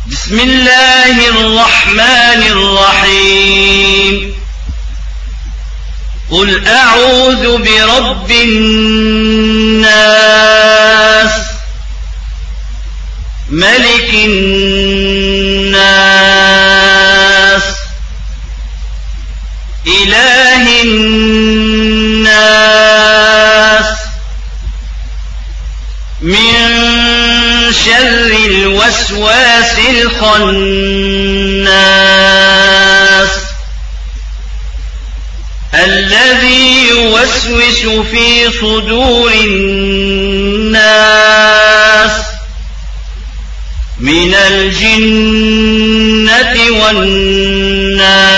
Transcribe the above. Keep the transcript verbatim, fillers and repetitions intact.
بسم الله الرحمن الرحيم قل أعوذ برب الناس ملك الناس إله الناس من شر الوسواس الخناس الذي يوسوس في صدور الناس من الجنة والناس